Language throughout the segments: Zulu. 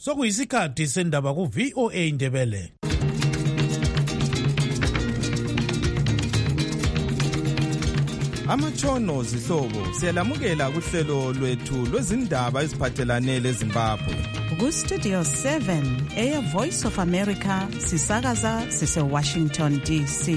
Sokuyisikhathi sendaba ku VOA Indebele. Amatshono zihlobo siyalamukela kuhlelo lwethu lwezindaba eziphathelane leZimbabwe. Ku Studio 7 Air Voice of America sisakaza sise Washington DC.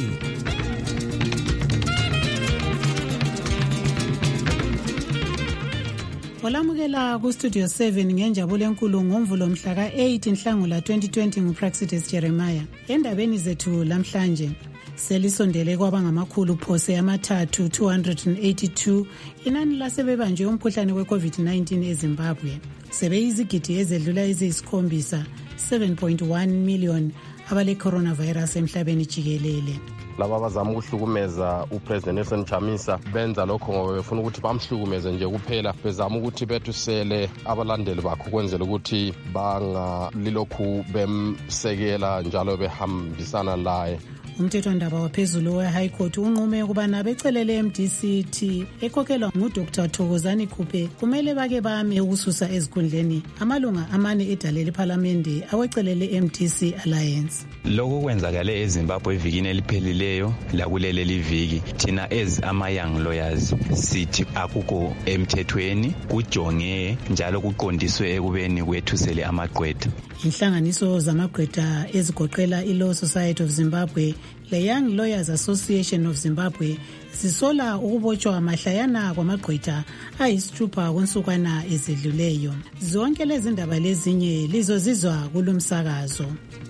Olamukela ku Studio 7 ngenjabulo enkulu ngomvulo mhla ka8 Nhlangula 2020 nguPraxidis Jeremiah. Endabeni zethu lamhlanje selisondele kwaba ngamakhulu phose amathathu 282 inani lasebebanjwe umkhuhlane weCovid-19 eZimbabwe. Sebeyizigidi ezedlula eziyisikhombisa 7.1 million abale coronavirus emhlabeni jikelele. Laba abazama ukuhlukumeza uPresident Nelson Chamisa benza lokho ngoba befuna ukuthi bamhlukumeze nje kuphela, bezama ukuthi bethusele abalandeli bakhe ukwenzela ukuthi bangalilokhu bemsekela njalo behambisana laye. Umthethwandaba waphezulu we-High Court unqume ukubana becelele MDCT ekhokhelwa nguDr. Thokozani Khuphe kumele bake bame ukususa ezikhundleni amalunga amane edale lephalamende awecelele MDC Alliance. Lokho kwenzakale eZimbabwe evikini eliphelileyo lakuleli liviki, thina as ama-young lawyers sithi akukho emthethweni, kujonge njalo kuqondiswe ekubeni kwethusele amagqwetha. Inhlanganiso zamagqwetha ezigoqela iLaw Society of Zimbabwe le-Young Lawyers Association of Zimbabwe zisola ukubotshwa mahlayana kwamagqwetha ayisithupha konsukwana ezidluleyo. Zonke lezi ndaba lezinye lizozizwa kulumsakazo.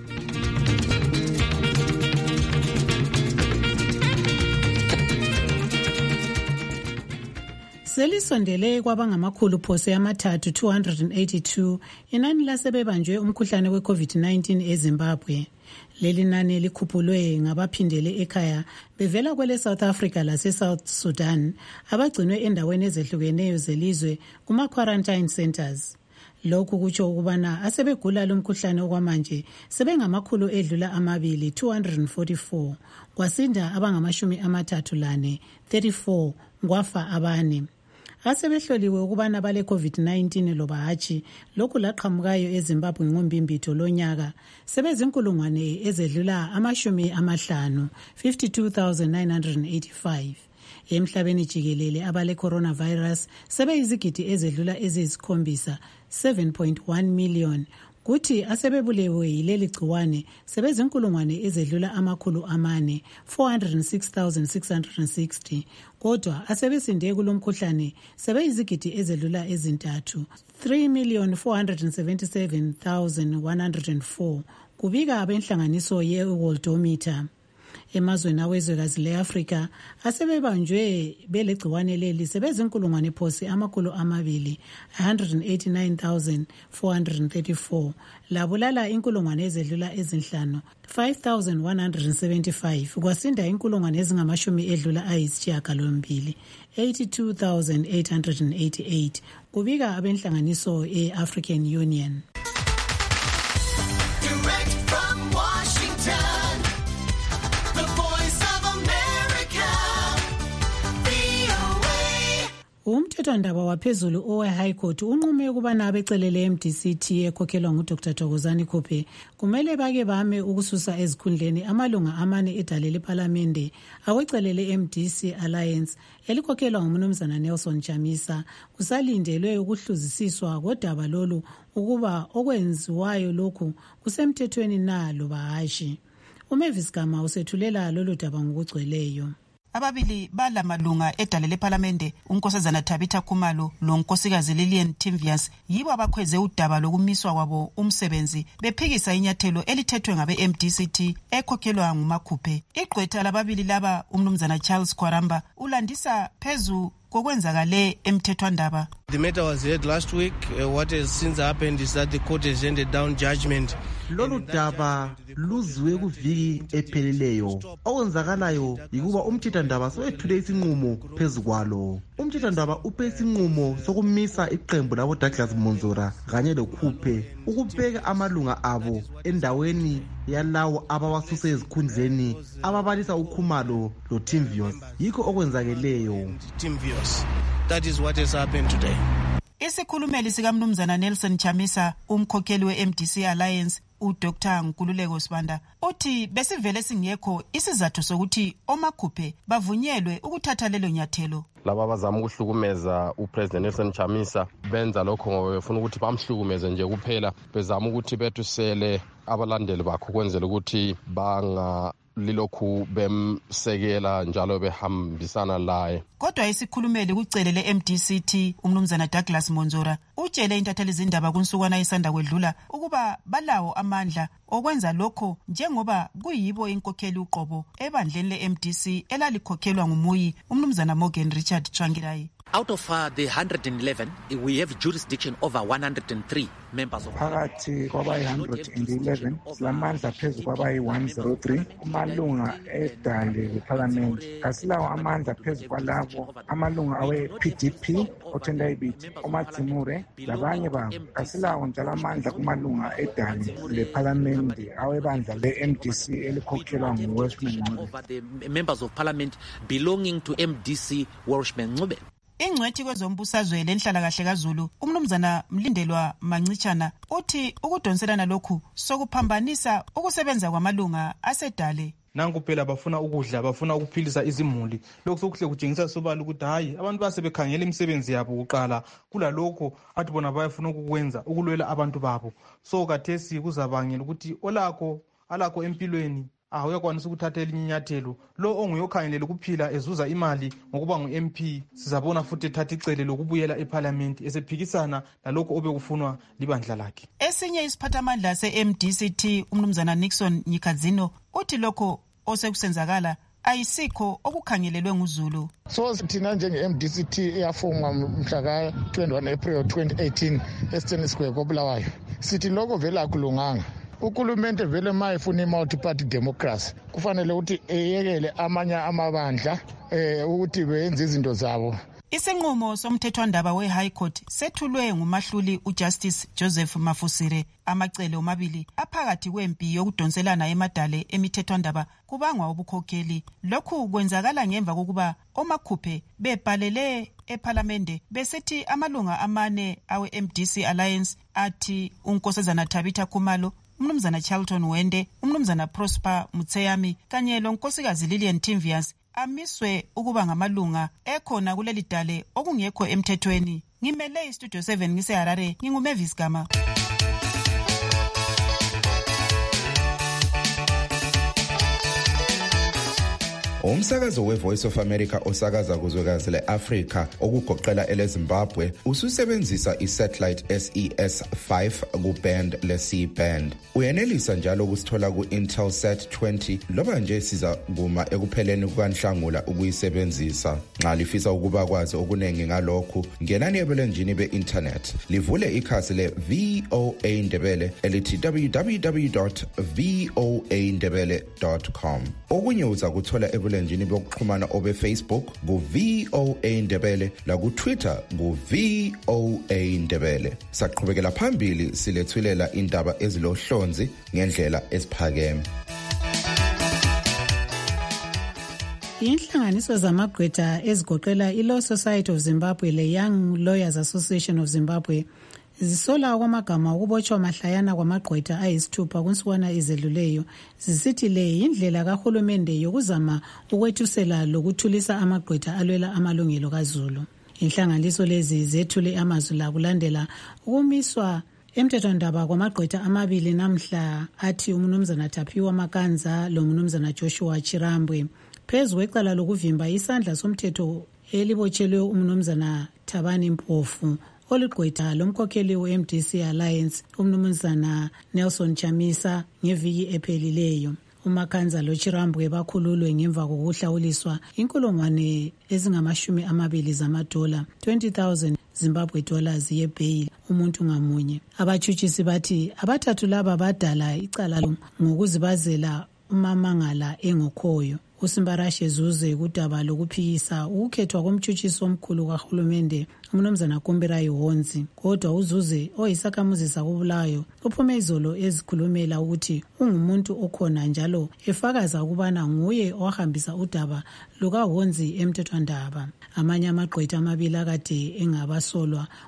Selisondele kwabangamakhulu phose amathathu 282 inani lasebebanjwe umkhuhlane weCovid-19 eZimbabwe. Leli nani likhuphulwe ngabaphindele ekhaya bevela kwele South Africa lase South Sudan abagcinwe endaweni ezehlukeneyo zelizwe kuma-quarantine centers. Lokhu kutsho ukubana asebegula lomkhuhlane okwamanje sebengamakhulu edlula amabili 244, kwasinda abangama-34, 34 kwafa abane. Asebehloliwe ukubana bale COVID-19 loba hatshi, lokhu laqhamukayo eZimbabwe ngombimbitho lonyaka sebezinkulungwane ezedlula 50, 52,985. Emhlabeni jikelele abale coronavirus sebeyizigidi ezedlula eziyisikhombisa 7.1 million. Kuthi asebebulewe yileli gciwane sebezinkulungwane ezedlula amakhulu amane 406,660, kodwa asebesinde kulomkhuhlane sebeyizigidi ezedlula ezintathu 3,477,104, kubika abenhlanganiso ye-Worldometer. Emazweni awezwekazi le-Afrika asebebanjwe belegciwane leli sebezinkulungwane phose amakhulu amabili 189,434, labulala inkulungwane ezedlula ezinhlanu 5,175, kwasinda inkulungwane ezingamashumi edlula ayisishiyagalombili 82,888, kubika abenhlanganiso e-African Union. Umthethwandaba waphezulu owe-High Court unqume ukubana abecelele MDCT ekhokhelwa nguDr. Thokozani Khuphe kumele bake bame ukususa ezikhundleni amalunga amane edale lephalamende awecelele MDC Alliance elikhokhelwa nguMnumzana Nelson Chamisa. Kusalindelwe ukuhluzisiswa kodaba lolu ukuba okwenziwayo lokhu kusemthethweni na loba hashi. uMavis Gama usethulela lolu daba ngokugcweleyo. Ababili balamalunga edale lephalamende, uNkosazana Tabitha Khumalo loNkosikazi Lillian Timvius, yibo abakhweze udaba lokumiswa kwabo umsebenzi bephikisa inyathelo elithethwe ngabe MDCT ekhokhelwa nguMakhuphe. Igqwetha lababili laba, uMnumzana Charles Kwaramba, ulandisa phezu kokwenzakale emthethwandaba. The matter was heard last week. What has since happened is that the court has handed down judgment. Lolu daba luziwe kuviki ephelileyo. Okwenzakalayo yikuba umthethwandaba soyethule isinqumo phezu kwalo. Umthethwandaba uphe isinqumo sokumisa iqembu labo Douglas Monzora kanye loKhuphe ukubeka amalunga abo endaweni yalawo abawasuse ezikhundleni ababalisa uKhumalo loTimvius. Yikho okwenzakeleyo. Timvius. That is what has happened today. Isikhulumeli sikaMnumzana Nelson Chamisa, umkhokheli we-MDC Alliance, uDr Nkululeko Sibanda, uthi besivele singekho isizathu sokuthi omakhuphe bavunyelwe ukuthatha lelo nyathelo. Laba abazama ukuhlukumeza uPresident Nelson Chamisa benza lokho ngoba befuna ukuthi bamhlukumeze nje kuphela, bezama ukuthi bethusele abalandeli bakhe ukwenzela ukuthi lilokhu bemsekela njalo behambisana laye. Kodwa isikhulumeli kucele le-MDCT umnumzana Douglas Monzora utshele intatheli zindaba kunsukwana isanda kwedlula ukuba balawo amandla okwenza lokho njengoba kuyibo inkokheli uqobo ebandleni le-MDC elalikhokhelwa ngumuyi umnumzana Morgan Richard Tsvangirai. Out of the 111, we have jurisdiction over 103 members of phakathi kwabayi-111 silamandla phezu kwabayi-103 umalunga edale leParliament. Kasilawo amandla phezu kwalabo amalunga awe-PDP othenda ibithi uMadzimure labanye babo. Kasilawo njalo amandla kumalunga edale leParliament awebandla le-MDC elikhokhelwa nguWelshman Ncube. The members of Parliament belonging to MDC Welshman Ncube. Ingcwethi kwezombusazwe lenhlalakahle kaZulu umnumzana Mlindelwa Mancitshana uthi ukudonselana lokhu sokuphambanisa ukusebenza kwamalunga asedale. Nanku phela bafuna ukudla, bafuna ukuphilisa izimuli. Lokho sokuhle kutshengisa sobala ukuthi hayi abantu basebekhangela imisebenzi yabo kuqala kulalokho athi bona bayafuna ukukwenza ukulwela abantu babo. So kathesi kuzabangela ukuthi alakho empilweni uyakwanisa ukuthatha elinye inyathelo. Lo onguyokhangelela ukuphila ezuza imali ngokuba ngu-MP sizabona futhi ethatha icele lokubuyela eParliament esephikisana lalokho obekufunwa libandla lakhe. Esinye isiphathamandla se-MDCT umnumzana Nixon Nyikadzino uthi lokho osekusenzakala ayisikho okukhangelelwe nguZulu. So thina njenge-MDCT eyafungwa mhla ka-21 April 2018 eSteni Square koBulawayo sithi lokho vele akulunganga. Ukulumente vele mayifuna i-multi-party democracy kufanele ukuthi eyekele amanye amabandla ukuthi benze izinto zabo. Isinqumo somthethwandaba we-High Court sethulwe ngumahluli uJustice Joseph Mafusire. Amacele omabili aphakathi kwempi yokudonselana emadale emithethwandaba kubangwa ubukhokheli. Lokhu kwenzakala ngemva kokuba omakhuphe bebhalele eParliament besithi amalunga amane awe-MDC Alliance athi uNkosazana Thabitha Khumalo, umnumzana Charlton Wende, umnumzana Prosper Mutseyami kanye lonkosikazi Lillian Timvias amiswe ukuba ngamalunga ekhona kuleli dale okungekho emthethweni. Ngimele iStudio 7 ngiseHarare, nginguMavis Gama. Umsakazo weVoice of America osakaza kuzwekazi leAfrika okugoqela eleZimbabwe ususebenzisa isatellite SES5 kuband leC-band. Uyenelisa njalo ukusithola ku-Intelsat 20 loba nje siza kuma ekupheleni kukaNhlangula ukuyisebenzisa. Nxa lifisa ukuba kwazi okuningi ngalokhu, ngenani ebulenjini be-internet. Livule ikhasi le-VOA Ndebele elithi www.voandebele.com. Okunye uza kuthola ebulenjini bokuxhumana obe-Facebook ku-VOA Ndebele laku-Twitter ku-VOA Ndebele. Saqhubekela phambili silethulela indaba ezilohlonzi ngendlela esiphakeme. Inhlanganiso zamagqwetha ezigoqela iLaw Society of Zimbabwe le-Young Lawyers Association of Zimbabwe zisola kwamagama ukubotshwa mahlayana kwamagqwetha ayisithupha kunsukwana ezedluleyo, zisithi le yindlela kahulumende yokuzama ukwethusela lokuthulisa amagqwetha alwela amalungelo kaZulu. Inhlanganiso lezi zethule amazwi la kulandela ukumiswa emthethwandaba kwamagqwetha amabili namhla athi umnumzana Taphiwa Makanza lomnumzana Joshua Chirambwe phezu kwecala lokuvimba isandla somthetho elibotshelwe umnumzana Thabani Mpofu olugqwetha lomkhokheli we-MDC Alliance umnumzana Nelson Chamisa ngeviki ephelileyo. uMakanza loChirambwe bakhululwe ngemva kokuhlawuliswa inkulungwane ezingama-20 zamadola 20,000 Zimbabwe dollars yebail umuntu ngamunye. Abatshutshisi bathi abathathu laba badala icala ngokuzibazela umamangala engokhoyo. uSimbarashe Zuze kudaba lokuphikisa ukukhethwa komtshutshisi omkhulu kahulumende umnumzana Kumbirayi Honzi. Kodwa uZuze oyisakhamuzi sakubulayo uphume izolo ezikhulumela ukuthi ungumuntu okhona njalo efakaza ukubana nguye owahambisa udaba lukaHonzi emthethwandaba. Amanye amagqwetha amabili akade engabasolwa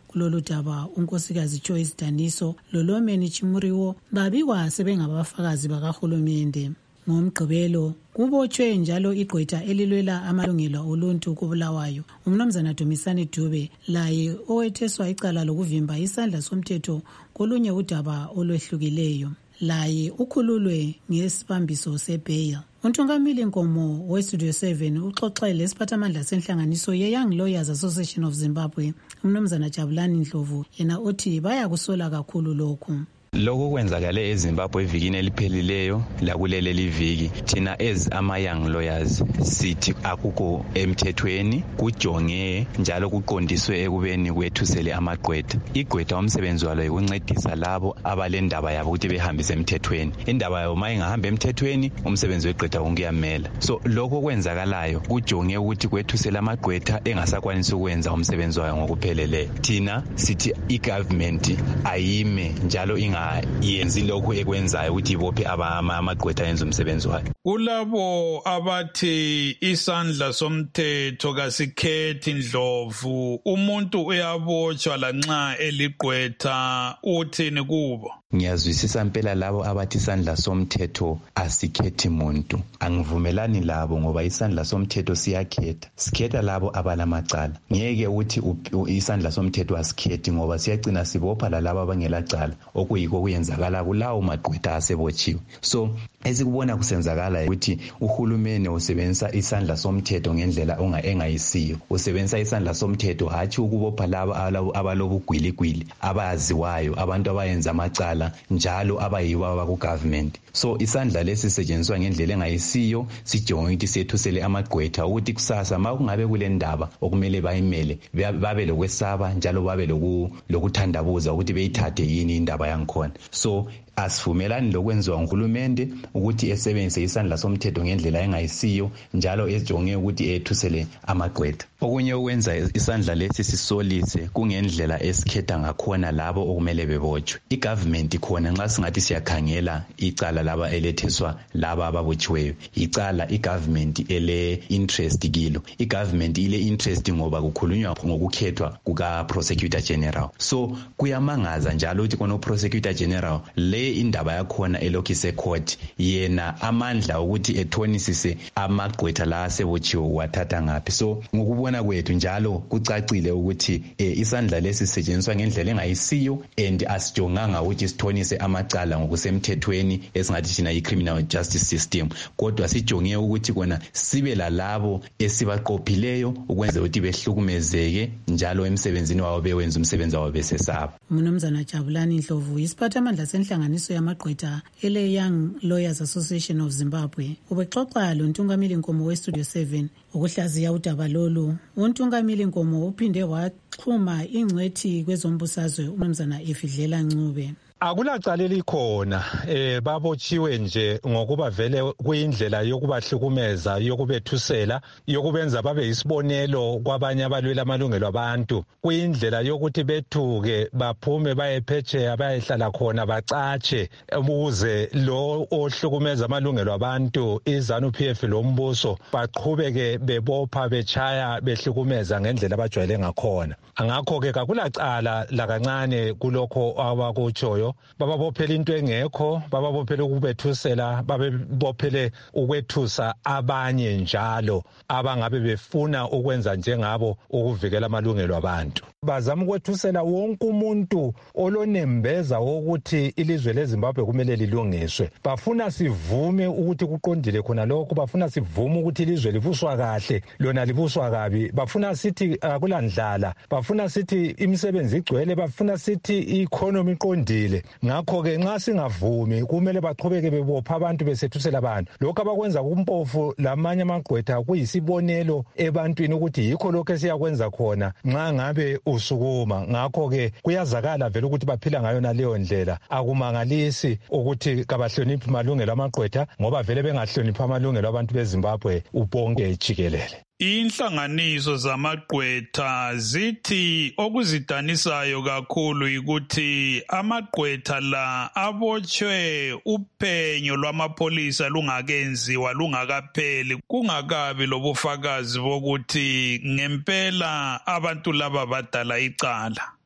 kulolu daba unkosikazi Joyce Daniso loLomeni Chimuriwo babikwa sebengabafakazi bakahulumende. Ngomgqibelo kubotshwe njalo igqwetha elilwela amalungelo oluntu kuBulawayo uMnumzana Dumisani Dube laye owetheswa icala lokuvimba isandla somthetho kolunye udaba olwehlukileyo. Laye ukhululwe ngesibambiso sebail. Untungamili Nkomo weStudio 7 uxoxele isiphathamandla senhlanganiso ye-Young Lawyers Association of Zimbabwe uMnumzana Jabulani Ndlovu yena uthi bayakusola kakhulu lokhu. Lokho kwenzakale eZimbabwe evikini eliphelileyo lakuleli liviki thina ama-Young Lawyers sithi akukho emthethweni, kujonge njalo kuqondiswe ekubeni kwethusele amagqwetha. Igqwetha umsebenzi walo ukuncedisa labo abalendaba yabo ukuthi behambise emthethweni. Indaba yabo mayingahamba emthethweni umsebenzi wegqwetha ungiyamela. So lokho kwenzakalayo kujonge ukuthi kwethusele amagqwetha engasakwanisi ukwenza umsebenzi wayo ngokupheleleyo. Thina sithi igovernment ayime njalo yenzi lokhu ekwenzayo ukuthi ibophe amagqwetha yenza umsebenzi wayo. Kulabo abathi isandla somthetho kasikhethi Ndlovu, umuntu uyabotshwa lanxa eligqwetha, uthini kubo? Ngiyazwisisa impela labo abathi isandla somthetho asikhethi muntu. Angivumelani labo ngoba isandla somthetho siyakhetha. Sikhetha labo abalamacala. Ngeke uthi isandla somthetho asikhethi ngoba siyagcina sibopha lalabo abangelacala okuyiko kuyenzakala kulawo magqwetha asebotshiwe. So esikubona kusenzakala ukuthi uhulumeni usebenzisa isandla somthetho ngendlela engayisiyo. Usebenzisa isandla somthetho hathi ukubopha labo abalobugwiligwili abaziwayo, abantu abayenza amacala njalo abayibo abakugovernment. So isandla lesi sisetshenziswa ngendlela engayisiyo, sijonge ukuthi sethusele amagqwetha ukuthi kusasa makungabe kule ndaba okumele bayimele babe lokwesaba njalo babe lokuthandabuza ukuthi beyithathe yini indaba yangikhona. So asivumelani lokwenziwa nguhulumende ukuthi esebenzise isandla somthetho ngendlela engayisiyo njalo ejonge ukuthi ethusele amagqwetha. Okunye ukwenza isandla lesi sisolise kungendlela esikhetha ngakhona labo okumele bebotshwe. Igovernment khona nxa singathi siyakhangela icala laba eletheswa laba ababotshiweyo, icala igovernment ele interest kilo. Igovernment ile interest ngoba kukhulunywa ngokukhethwa kuka prosecutor general. So kuyamangaza njalo ukuthi kono prosecutor general le indaba yakhona elokhu isecourt yena amandla ukuthi ethonisise amagqwetha la asebotshiwe wathatha ngaphi. So ngokubona kwethu njalo kucacile ukuthi isandla lesi sisetshenziswa ngendlela engayisiyo and asijonganga ukuthi sithonise amacala ngokusemthethweni esingathi thina i-criminal justice system, kodwa sijonge ukuthi kona sibe lalabo esibaqophileyo ukwenza ukuthi behlukumezeke njalo emsebenzini wabo bewenza umsebenzi wabo besesaba. Mnumzana Jabulani Ndlovu isiphathamandla senhlanganiso yamagqwetha ele-Young Lawyers Association of Zimbabwe ubexoxa loNtungamili Nkomo weStudio 7 ukuhlaziya udaba lolu. uNtungamili Nkomo uphinde waxhuma ingcwethi kwezombusazwe uMnumzana Efidlela Ncube. Akulacala likhona babotshiwe nje ngokuba vele kuyindlela yokubahlukumeza, yokubethusela, yokubenza babe isibonelo kwabanye abalwela amalungelo abantu. Kuyindlela yokuthi bethuke baphume bayephetsheya bayehlala khona bacatshe ukuze lo ohlukumeza amalungelo abantu iZANU-PF lombuso baqhubeke bebopha betshaya behlukumeza ngendlela abajwayele ngakhona. Ngakho ke kakulacala lakancane kulokho abakutshoyo. Bababophela into engekho, bababophela ukubethusela, bababophele ukwethusa abanye njalo abangabe befuna ukwenza njengabo ukuvikela amalungelo abantu. Bazama ukwethusela wonke umuntu olonembeza wokuthi ilizwe leZimbabwe kumele lilungiswe. Bafuna sivume ukuthi kuqondile khona lokho, bafuna sivume ukuthi ilizwe livuswa kahle, lona livuswa kabi. Bafuna sithi akulandlala, bafuna sithi imisebenzi igcwele, bafuna sithi i-economy iqondile. Ngakho ke nxa singavumi kumele baqhubeke bebopha abantu besethusela abantu. Lokho abakwenza kumpofu lamanye amagqwetha kuyisibonelo ebantwini ukuthi yikho lokho esiyakwenza khona nxa ngabe usukuma. Ngakho ke kuyazakala vele ukuthi baphila ngayo naleyo ndlela. Akumangalisi ukuthi kabahloniphi amalungelo amagqwetha ngoba vele bengahloniphi amalungelo abantu beZimbabwe ubonke jikelele. Inhlanganiso zamagqwetha zithi okuzidanisayo kakhulu ukuthi amagqwetha la abotshwe uphenyo lwamapolisa lungakenziwa lungakapheli, kungakabi lobufakazi bokuthi ngempela abantu laba badala icala.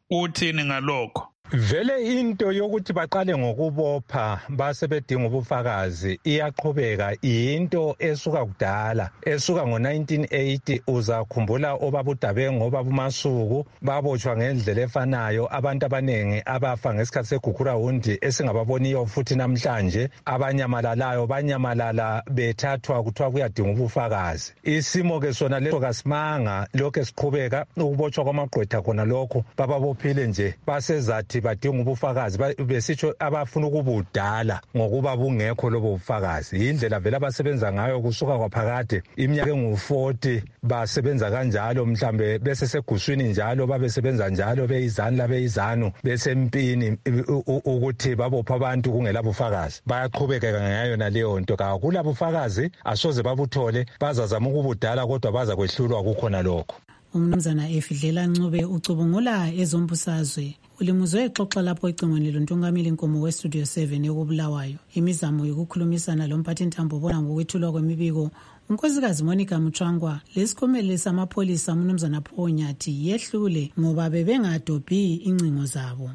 uthini ngalokho? Vele into yokuthi baqale ngokubopha base bedinga ubufakazi iyaqhubeka, into esuka kudala, esuka ngo1980. Uzakhumbula obaba uDabengu, obaba uMasuku babotshwa ngendlela efanayo, abantu abanengi abafa ngesikhathi segugurawundi esingababoniyo futhi namhlanje, abanyamalalayo banyamalala bethathwa kuthiwa kuyadinga ubufakazi. Isimo ke sona leso kasimanga, lokho esiqhubeka ukubotshwa kwamagqwetha khona lokho bababophile nje basezathi badinga ubufakazi, besitsho abafuna ukubudala ngokuba bungekho lobo bufakazi. Indlela vele abasebenza ngayo kusuka kwaphakade iminyaka engu40 basebenza kanjalo, mhlambe bese seguswini njalo babesebenza njalo, beyizanu besempini ukuthi babopha abantu kungela bufakazi. Bayaqhubeka ngayo naleyo nto. Kakula bufakazi asoze babuthole, bazazama ukubudala kodwa baza kwehlulwa kukhona lokho. Umnumzana Efidlela Ncube ucubungula ezombusazwe ulimuzwe exoxa lapho ecingweni lontungameli Nkomo weStudio 7 yokubulawayo. Imizamo yokukhulumisana lomphathintambo bona ngokwethulwa kwemibiko unkosikazi Monica Muchangwa lesikhomeli samapholisa umnumzana Phonyathi yehlule ngoba bebengadobhi incingo zabo.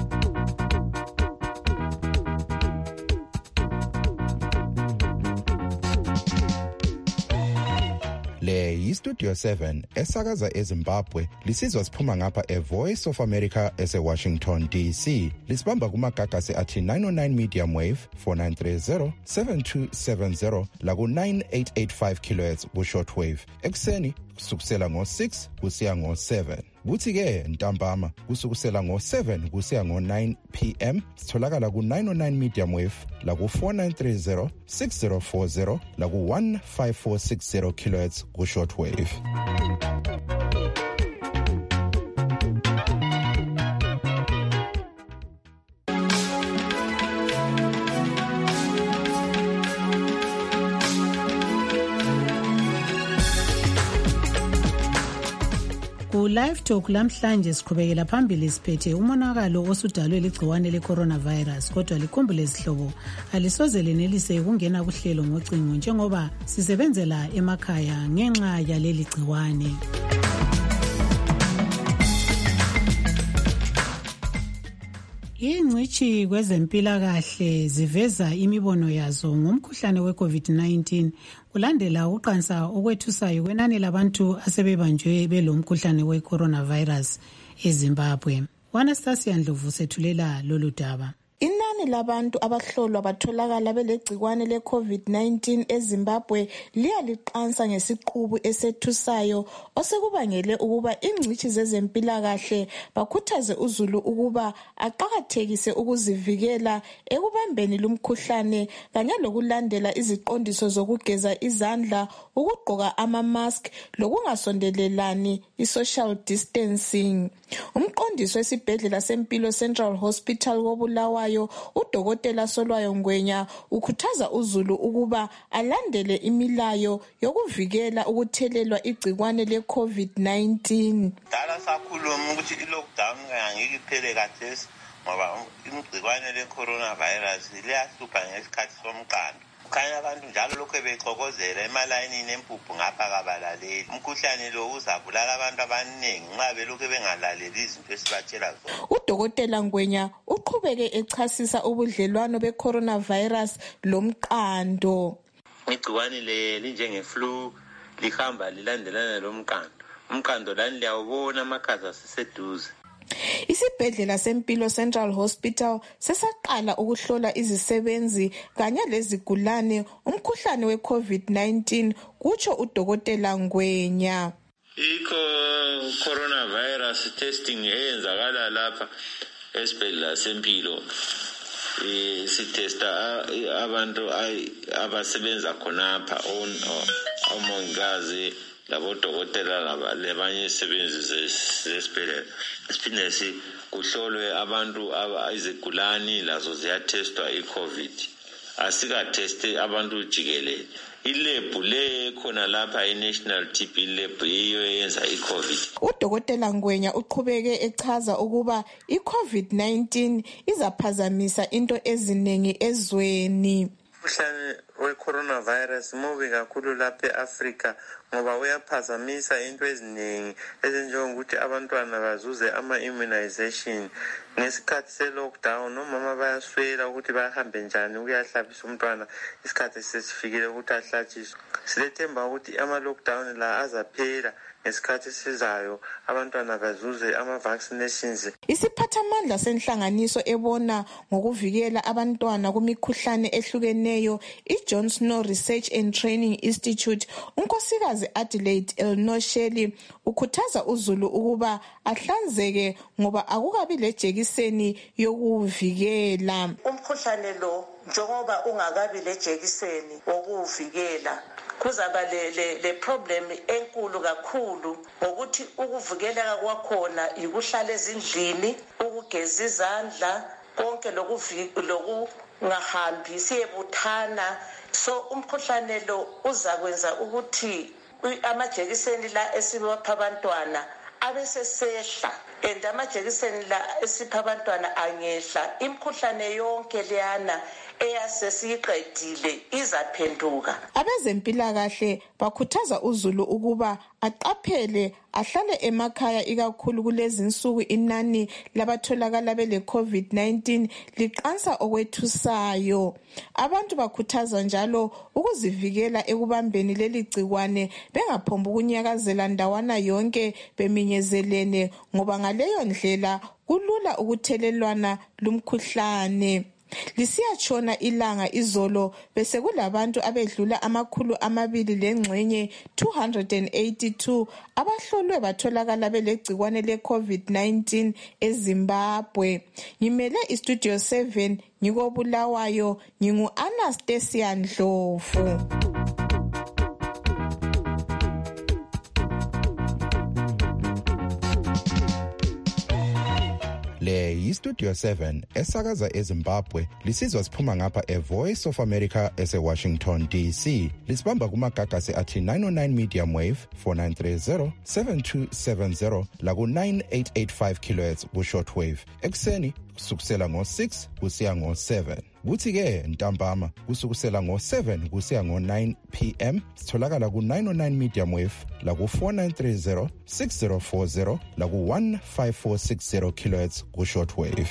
Le yiStudio 7 esakaza eZimbabwe, lisizwa siphuma ngapha eVoice of America eseWashington DC. Lisibamba kumagagasi athi 909 medium wave 4930 7270 laku 9885 kHz ku shortwave. Ekseni kusukela ngo6 kusiya ngo7. Kuthi ke ntambama kusukela ngo7 kusiya ngo9 PM sitholakala ku 909 medium wave la ku 4930 6040 la ku 15460 kHz ku shortwave. Live Talk lamhlanje siqhubekela phambili siphethe umonakalo osudalwe ligciwane le-coronavirus, kodwa likhumbule izihlobo alisoze lenelise ukungena kuhlelo ngocingo njengoba sisebenzela emakhaya ngenxa yaleli gciwane. Ingcitshi kwezempilakahle ziveza imibono yazo ngomkhuhlane we-COVID-19 kulandela uqansa okwethusayo kwenani labantu asebebanjwe belomkhuhlane we-coronavirus eZimbabwe. Anastasia Ndlovu sethulela lolu daba. Inani labantu abahlolwa batholakala belegcikwane le-COVID-19 eZimbabwe liyaliqansa ngesiqubu esethusayo osekubangele ukuba ingcitshi zezempilakahle bakhuthaze uzulu ukuba aqakathekise ukuzivikela ekubambeni lumkhuhlane kanye lokulandela iziqondiso zokugeza izandla, ukugqoka ama-mask lokungasondelelani i-social distancing. Umqondisi wesibhedlela sempilo Central Hospital koBulawayo uDokotela Solwayo Ngwenya ukhuthaza uzulu ukuba alandele imilayo yokuvikela ukuthelelwa igcikwane le-COVID-19. Dala sakhuluma ukuthi i-lockdown ngeke iphele kathesi ngoba igcikwane le-coronavirus liyahlupha ngesikhathi somqando. Kukhanya abantu njalo lokho bexokozela emalayinini empuphu ngapha kabalaleli. Umkhuhlane lo uzabulala abantu abaningi nxa belokhu bengalaleli izinto esibatshela zona. UDokotela Ngwenya uqhubeke echasisa ubudlelwano be-coronavirus lomqando. Igcikwane le linjenge-flu lihamba lilandelana lomqando. Umqando lani liyawubona amakhaza siseduze. Isibhedlela sempilo Central Hospital sesaqala ukuhlola izisebenzi kanye lezigulane umkhuhlane we-COVID-19, kutsho uDokotela Ngwenya. Coronavirus testing eyenzakala lapha esibhedlela sempilo. Sitesta abantu abasebenza khonapha omongikazi labodokotela labanye izisebenzi zesibhedlela. Siphinde kuhlolwe abantu izigulani lazo ziyatestwa i-COVID. Asikateste abantu jikelele. Ilebhu le khona lapha i-National TB Lab iyo eyenza i-COVID. UDokotela Ngwenya uqhubeke echaza ukuba i-COVID-19 izaphazamisa into eziningi ezweni. Umkhuhlane we-coronavirus mubi kakhulu lapha e-Africa ngoba uyaphazamisa into eziningi ezinjengokuthi abantwana bazuze ama-immunization. Ngesikhathi se-lockdown omama bayaswela ukuthi bahambe njani ukuyahlabisa umntwana isikhathi sesifikile ukuthi ahlatshiswe. Silethemba ukuthi ama-lockdown la azaphela ngesikhathi sizayo, abantwana bazuze ama-vaccinations. Isiphathamandla senhlanganiso ebona ngokuvikela abantwana kumikhuhlane ehlukeneyo iJohn Snow Research and Training Institute, unkosikazi Adelaide Elnosheli ukhuthaza uzulu ukuba ahlanzeke ngoba akukabi lejekiseni yokuvikela. Umkhuhlane lo njengoba ungakabi lejekiseni wokuvikela kuzaba le problem enkulu kakhulu ngokuthi ukuvikeleka kwakhona ikuhlala ezindlini, ukugeza izandla, konke lokungahambi siyebuthana. So umkhuhlane lo uzakwenza ukuthi amajekiseni la esibapha abantwana abesesehla, and amajekiseni la esipha abantwana angehla, imkhuhlane yonke leyana eyasesiqedile izaphenduka. Abezempilakahle bakhuthaza uzulu ukuba aqaphele ahlale emakhaya, ikakhulu kulezi insuku inani labatholakala bele COVID-19 liqansa okwethusayo. Abantu bakhuthaza njalo ukuzivikela ekubambeni leli gcikwane, bengaphomba ukunyakazela ndawana yonke beminyezelene, ngoba ngaleyo ndlela kulula ukuthelelwana lumkhuhlane. Lisiyatshona ilanga izolo bese kulabantu abedlula 282 abahlolwe batholakala belegcikwane le-COVID-19 eZimbabwe. Ngimele iStudio 7 ngikobulawayo, ngingu-Anastasia Ndlovu. Le yiStudio 7 esakaza eZimbabwe, lisizwa siphuma ngapha eVoice of America eseWashington DC. Lisibamba kumagagasi athi 909 medium wave 4930 7270 laku 9885 kHz ku shortwave. Ekseni kusukusela ngo-6 kusiya ngo-7. Kuthi-ke ntambama kusukusela ngo-7 kusiya ngo-9 p.m. sitholakala ku-909 medium wave laku 4930 6040 laku 15460 kHz ku shortwave.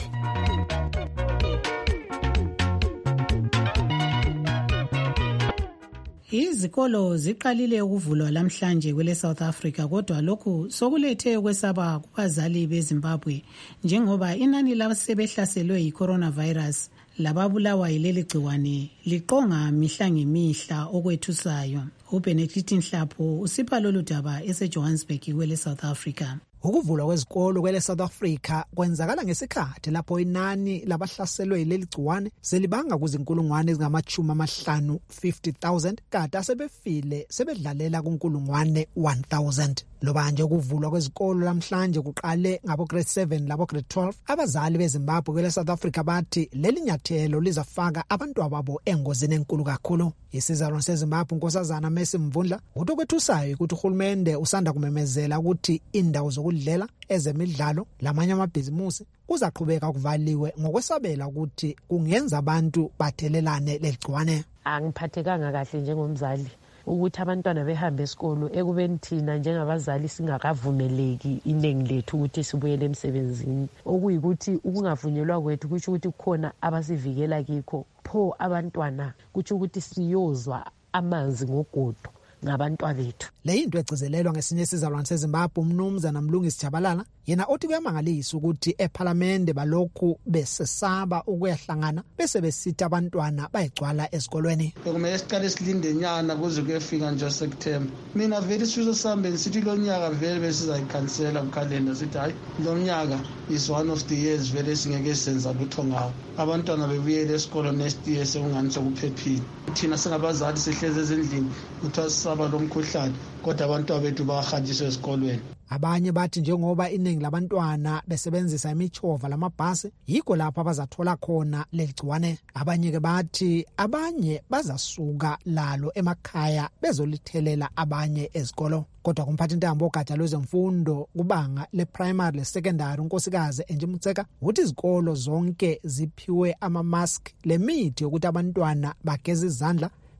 Izikolo ziqalile ukuvulwa lamhlanje kwele South Africa, kodwa lokhu sokulethe ukwesaba kubazali beZimbabwe njengoba inani labasebehlaselwe yi-coronavirus lababulawa yileli gciwane liqonga mihla ngemihla okwethusayo. uBenedict Nhlapho usipha lolu daba eseJohannesburg kwele South Africa. Ukuvulwa kwezikolo kwele South Africa kwenzakala ngesikhathi lapho inani labahlaselwe yileli gciwane selibanga kuzinkulungwane ezingama-50,000 50,000 kade asebefile sebedlalela kunkulungwane 1,000. Loba nje ukuvulwa kwezikolo lamhlanje kuqale ngabo grade 7 labo grade 12, abazali beZimbabwe kwele South Africa bathi leli nyathelo lizafaka abantwana babo engozini enkulu kakhulu. Isizalwane seZimbabwe unkosazana Messi Mvundla uthi okwethusayo ukuthi uhulumende usanda kumemezela ukuthi indawo zokudlela, ezemidlalo lamanye amabhizimusi kuzaqhubeka kuvaliwe ngokwesabela ukuthi kungenza abantu bathelelane legciwane. Angiphathekanga kahle njengomzali ukuthi abantwana behambe esikolo ekubeni thina njengabazali singakavumeleki iningi lethu ukuthi sibuyele emsebenzini, okuyikuthi ukungavunyelwa kwethu kusho ukuthi kukhona abasivikela kikho. Pho abantwana kusho ukuthi siyozwa amanzi ngogodo ngabantwana bethu. Le into egcizelelwa ngesinye isizalwane seZimbabwe umnumzana Mlungisi Jabalala, yena othi kuyamangalisa ukuthi ePhalamende balokhu besesaba ukuyahlangana bese besithi abantwana bayigcwala esikolweni. Bekumele siqale silinde nyana kuze kuyefika nje September. Mina vele sizo sambe nsithi lo nyaka vele besizayikhansela kukalenda sithi hayi lo nyaka is one of the years vele singeke senza lutho ngawo. Abantwana bebuyele esikolo next year sekungani sokuphephile. Thina singabazali sihleze ezindlini uthiwa sisaba lo mkhuhlane, kodwa abantwana bethu bahanjiswa esikolweni. Abanye bathi njengoba iningi labantwana besebenzisa imichova lamabhasi yikho lapho abazathola khona leligciwane. Abanye ke bathi abanye bazasuka lalo emakhaya bezolithelela abanye ezikolo. Kodwa kumphathintambo ogatsha lwezemfundo kubanga le-primary le-secondary unkosikazi Enje Mutseka uthi izikolo zonke ziphiwe ama-mask lemithi yokuthi abantwana bageze izandla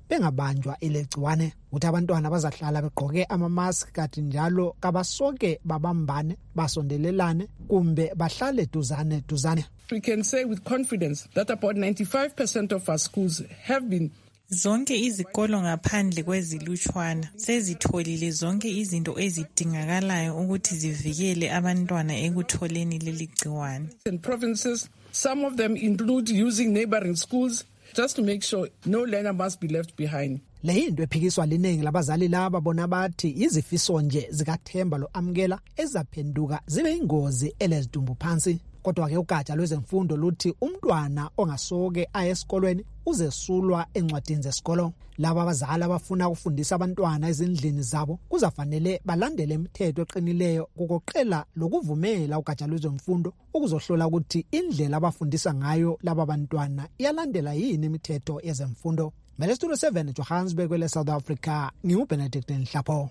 bengabanjwa ilegciwane. Uthi abantwana bazahlala begqoke amamask kanti njalo kabasoke babambane basondelelane kumbe bahlale duzane. We can say with confidence that about 95% of our schools have been zonke izikolo ngaphandle kwezilutshwana sezitholile zonke izinto ezidingakalayo ukuthi zivikele abantwana ekutholeni leli gciwane. In provinces, some of them include using neighboring schools just to make sure no learner must be left behind. Le into ephikiswa liningi labazali laba bona bathi izifiso nje zikaThemba lo-Amkela ezaphenduka zibe ingozi elezidumbu phansi. Kodwa ke ugatsha lwezemfundo luthi umntwana ongasoke aye esikolweni uzesulwa encwadini zesikolo. Laba abazali abafuna ukufundisa abantwana ezindlini zabo kuzafanele balandele imithetho eqinileyo kokuqela lokuvumela ugatsha lwezemfundo ukuzohlola ukuthi indlela abafundisa ngayo laba bantwana iyalandela yini imithetho yezemfundo. Mele Studio 7 Johannesburg kwele South Africa, ngiuBenedict Nhlapho.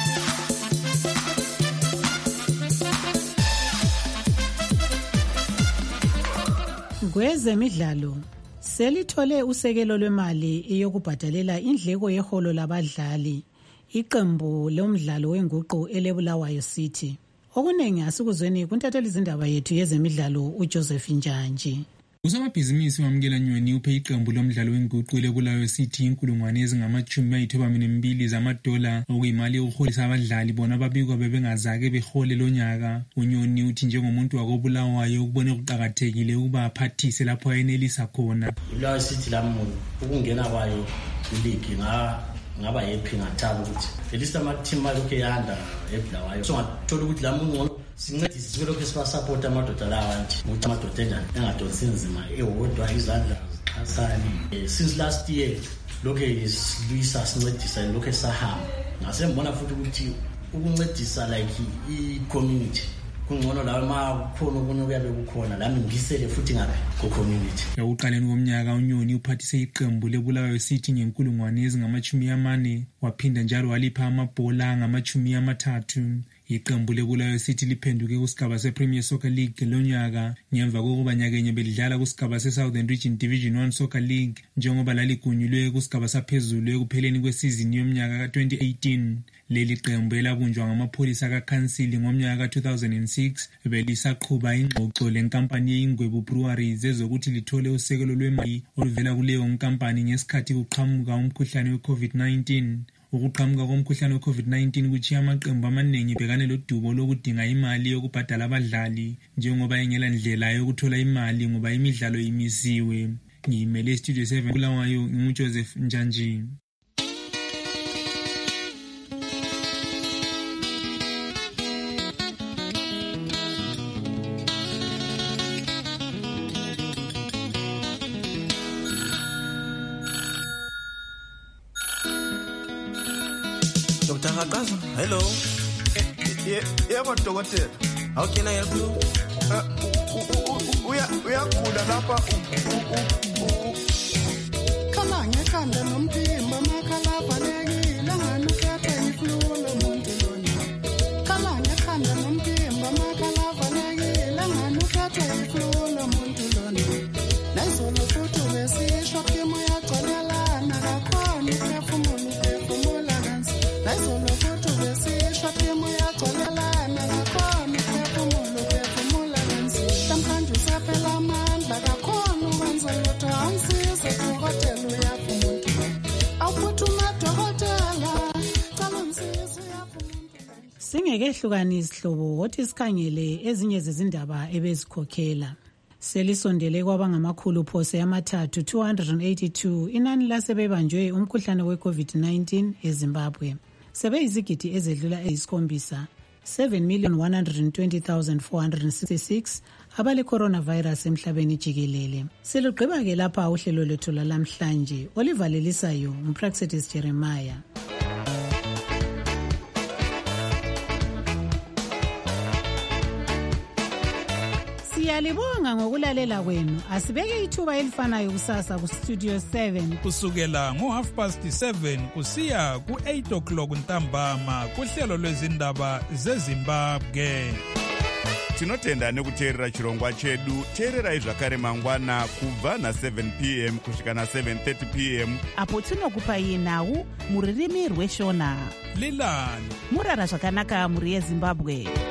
Kwezemidlalo selithole usekelo lwemali yokubhadalela indleko yeholo labadlali iqembu lomdlalo wenguqu eleBulawayo City. Okunengi asikuzweni kuntatheli izindaba yethu yezemidlalo uJoseph Njanji. Usomabhizinisi wamukela Nyoni uphe iqembu lomdlalo wenguqu eleBulawayo City inkulungwane ezingama-92 zamadola okuyimali yokuholisa abadlali bona ababikwa bebengazake behole lo nyaka. uNyoni uthi njengomuntu wakoBulawayo ukubone kuqakathekile ukuba aphathise lapho ayenelisa khona. iBulawayo City lamuntu ukungena kwayo iligi ngaba happy ngathaba ukuthi lelist ama-team alokhu eyanda eBulawayo so ngathola ukuthi lamuntu sincedise sikulokhu sibasupport amadoda lawa nje ukuthi amadoda enjani engadonsi nzima ewodwa izandla zixhasane. Since last year lokhu isilwisa sincedisa lokhu esahamba ngasembona futhi ukuthi ukuncedisa like i-community kungcono lawo makukhona okunye kuyabe kukhona lami ngisele futhi ngaphi ku-community. Ekuqaleni komnyaka uNyoni uphathise iqembu leBulawayo City ngenkulungwane ezingama-40 waphinda njalo walipha amabhola angama-30. Iqembu leBulawayo City liphenduke kusigaba sePremier Soccer League lonyaka ngemva kokuba nyakenye belidlala kusigaba seSouthern Region Division 1 Soccer League njengoba laligunyulwe kusigaba saphezulu ekupheleni kwesizini yomnyaka ka-2018. Leli qembu elabunjwa ngamapholisa kaKhansili ngomnyaka ka-2006 belisaqhuba ingxoxo lenkampani yeIngwebu Breweries ezokuthi lithole usekelo lwemali oluvela kuleyo nkampani ngesikhathi kuqhamuka umkhuhlane we-COVID-19. Ukuqhamuka komkhuhlane we-COVID-19 kuchiya amaqembu amaningi bhekane lodubo lokudinga imali yokubhadala abadlali njengoba engela ndlela yokuthola imali ngoba imidlalo imisiwe. Ngimele Studio 7 Bulawayo ngimuJoseph Njanji. Dr. Hakazo, hello. Yebo dokotela. How can I help you? Uyagula lapha. Khala ngekhanda nomphimbo amakhala avalekile anganukhetha iflulo muntu lona. Khala ngekhanda nomphimbo amakhala avalekile anganukhetha iflulo muntu lona. Nayizolo futhi besisho phimo yagcwalelana kakhona uphefumulo uphefumula kansi. Nayizolo futhi besisho phimo yagcwalelana kakhona uphefumulo uphefumula kansi. Namhlanje usaphela amandla kakhona ukwenza lutho awusize dokotela uyapha umuntu. Awuphuthuma dokotela cala ngisize uyapha umuntu. Singekehlukani isihlobo wothi sikhangele ezinye zezindaba ebezikhokhela. Selisondele kwabangamakhulu phose amathathu 282 inani lasebebanjwe umkhuhlane we-COVID-19 eZimbabwe. Sebeyizigidi ezedlula eyisikhombisa 7,120,466 abale coronavirus emhlabeni jikelele. Selugqiba ke lapha uhlelo lwethu lamhlanje olivalelisayo uPraxedis Jeremiah. Siyalibonga ngokulalela kwenu. Asibeke ithuba elifanayo kusasa kuStudio 7 kusukela ngo-7:30 kusiya ku-8 o'clock ntambama kuhlelo lwezindaba zeZimbabwe. tinotenda nekuteerera chirongwa chedu. Teererai zvakare mangwana kubva na7 p.m. kusvika na7:30 p.m. apo tinokupai nhau muririmi rweshona. Lilan murara zvakanaka muri yeZimbabwe.